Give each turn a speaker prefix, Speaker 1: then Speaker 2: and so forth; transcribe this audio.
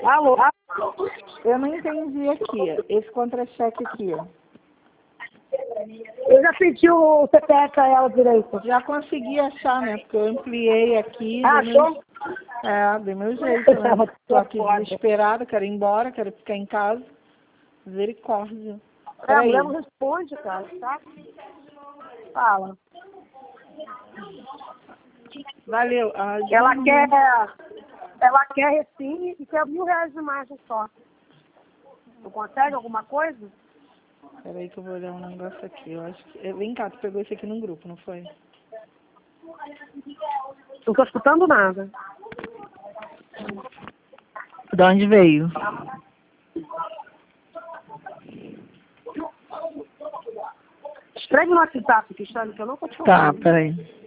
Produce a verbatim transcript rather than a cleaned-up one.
Speaker 1: Alô?
Speaker 2: Eu não entendi aqui, esse contra-cheque aqui.
Speaker 1: Eu já pedi o C P F pra ela direito.
Speaker 2: Já consegui achar, né? Porque eu ampliei aqui.
Speaker 1: Ah,
Speaker 2: dei meu-
Speaker 1: achou?
Speaker 2: É, dei meu jeito, né? Tô aqui desesperada, quero ir embora, quero ficar em casa. Misericórdia.
Speaker 1: É, a
Speaker 2: Peraí.
Speaker 1: mulher não responde, cara, tá? Fala.
Speaker 2: Valeu. Ah,
Speaker 1: Ela
Speaker 2: de-
Speaker 1: quer... Ela quer Recine e quer mil reais de margem só. Não consegue alguma coisa?
Speaker 2: Peraí que eu vou olhar um negócio aqui. Eu acho que... Vem cá, tu pegou isso aqui num grupo, não foi?
Speaker 1: Não tô escutando nada.
Speaker 2: De onde veio?
Speaker 1: Escreve no WhatsApp, Cristiano, que eu não tô te
Speaker 2: Tá,
Speaker 1: ouvindo.
Speaker 2: peraí.